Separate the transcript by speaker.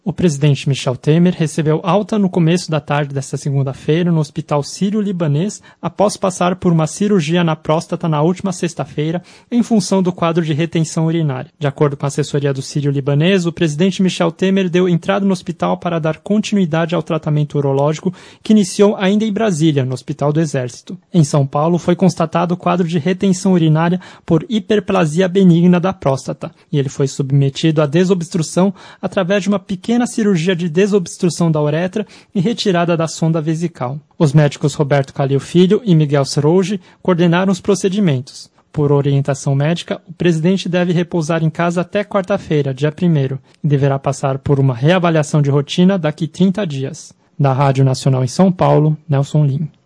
Speaker 1: O presidente Michel Temer recebeu alta no começo da tarde desta segunda-feira no Hospital Sírio-Libanês após passar por uma cirurgia na próstata na última sexta-feira em função do quadro de retenção urinária. De acordo com a assessoria do Sírio-Libanês, o presidente Michel Temer deu entrada no hospital para dar continuidade ao tratamento urológico que iniciou ainda em Brasília, no Hospital do Exército. Em São Paulo, foi constatado o quadro de retenção urinária por hiperplasia benigna da próstata e ele foi submetido à desobstrução através de uma pequena cirurgia de desobstrução da uretra e retirada da sonda vesical. Os médicos Roberto Calil Filho e Miguel Serougi coordenaram os procedimentos. Por orientação médica, o presidente deve repousar em casa até quarta-feira, dia 1º, e deverá passar por uma reavaliação de rotina daqui 30 dias. Da Rádio Nacional em São Paulo, Nelson Lim.